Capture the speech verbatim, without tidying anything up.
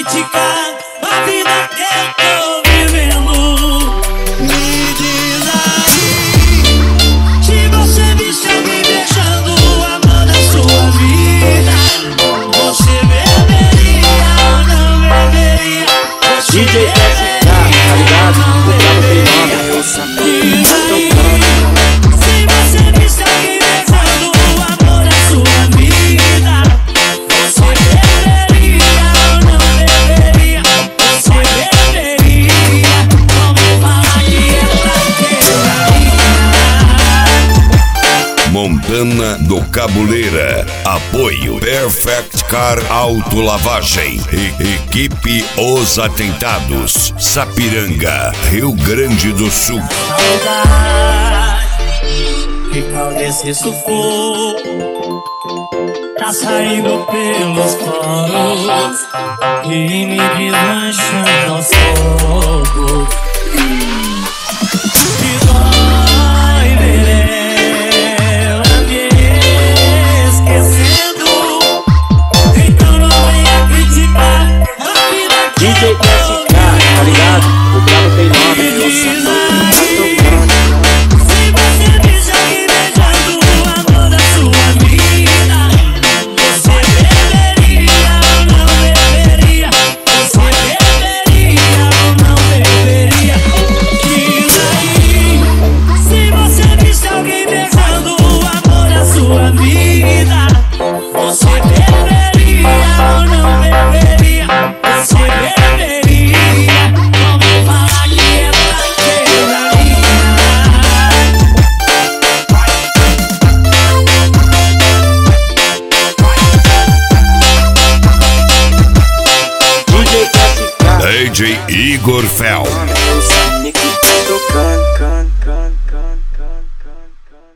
criticar a vida que eu tô vivendo. Me diz aí, se você visse alguém beijando o amor da sua vida, você beberia ou não beberia? Você D J S K, tá ligado? O brabo tem nome. diz aí, se você visse alguém beijando o amor da sua vida, você beberia ou não beberia? Você beberia? Vamos falar que é pra quebrar. Montana do Cabuleira. Apoio Perfect Car Autolavagem. E equipe Os Atentados. Sapiranga, Rio Grande do Sul. Saudade, fica desse sufoco, tá saindo pelos poros e me desmanchando aos poucos. Me dói ver ela me esquecendo, então não venha criticar a vida que D J S K, tá ligado? O brabo tem nome. se você visse alguém beijando o amor da sua vida, você beberia ou não beberia? Você beberia ou não beberia? Diz aí, se você visse alguém beijando o amor da sua vida, você beberia ou não beberia? Você beberia? Vamos falar que é pra quebrar. D J S K. D J Igor Fel.